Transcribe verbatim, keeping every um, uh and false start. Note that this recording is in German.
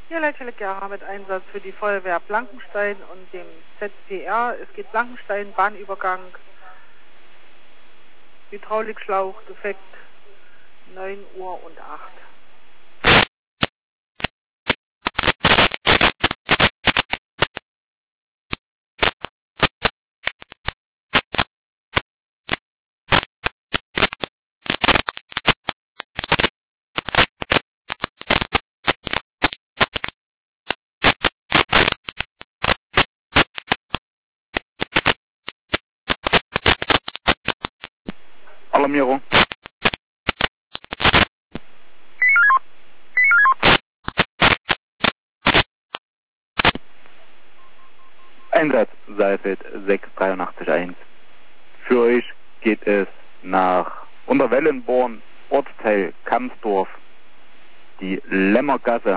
Hier Leitstelle Gera mit Einsatz für die Feuerwehr Blankenstein und dem Z P R. Es geht Blankenstein, Bahnübergang, Hydraulikschlauch, defekt, neun Uhr und acht. Alarmierung. Einsatz Saalfeld sechs drei acht eins. Für euch geht es nach Unterwellenborn, Ortsteil Kamsdorf, die Lämmergasse.